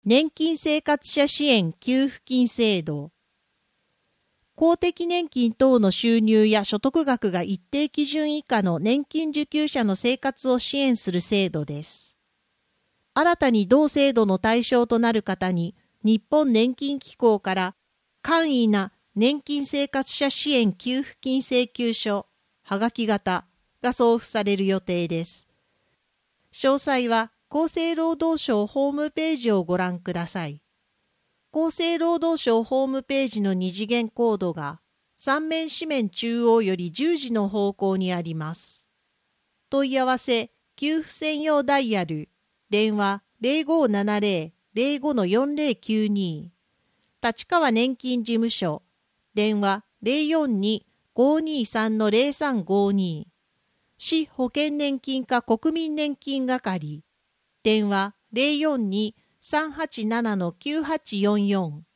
年金生活者支援給付金制度。公的年金等の収入や所得額が一定基準以下の年金受給者の生活を支援する制度です。新たに同制度の対象となる方に、日本年金機構から簡易な年金生活者支援給付金請求書、はがき型が送付される予定です。詳細は厚生労働省ホームページをご覧ください。厚生労働省ホームページの二次元コードが3面紙面中央より10時の方向にあります。問い合わせ、給付専用ダイヤル、電話 0570-05-4092、立川年金事務所、電話 042-523-0352、市保険年金課国民年金係、電話 042-387-9844